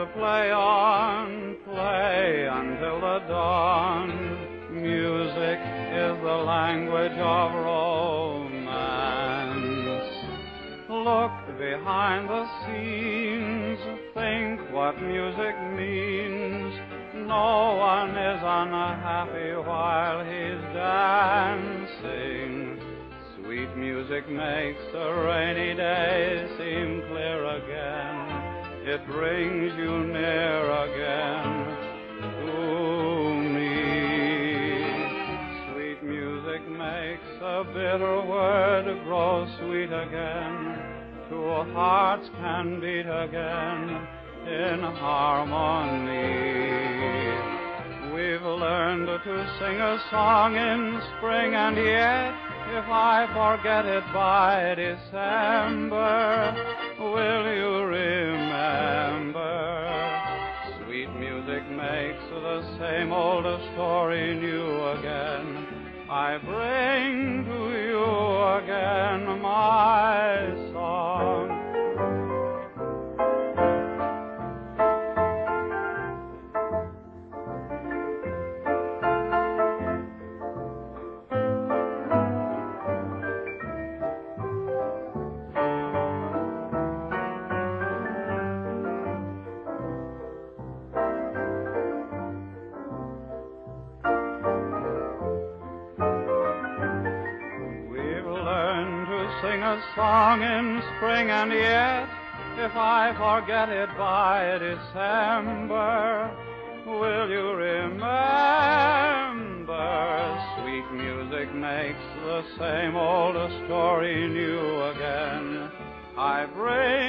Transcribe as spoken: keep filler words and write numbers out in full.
play on, play until the dawn. Music is the language of romance. Look behind the scenes, think what music means. No one is unhappy while he's dancing. Sweet music makes a rainy day seem clear again. It brings you near again to me. Sweet music makes a bitter word grow sweet again. Two hearts can beat again in harmony. We've learned to sing a song in spring, and yet if I forget it by December, will you remember? Sweet music makes the same old story new again. I bring to you again my song. Sing a song in spring, and yet if I forget it by December, will you remember? Sweet music makes the same old story new again. I bring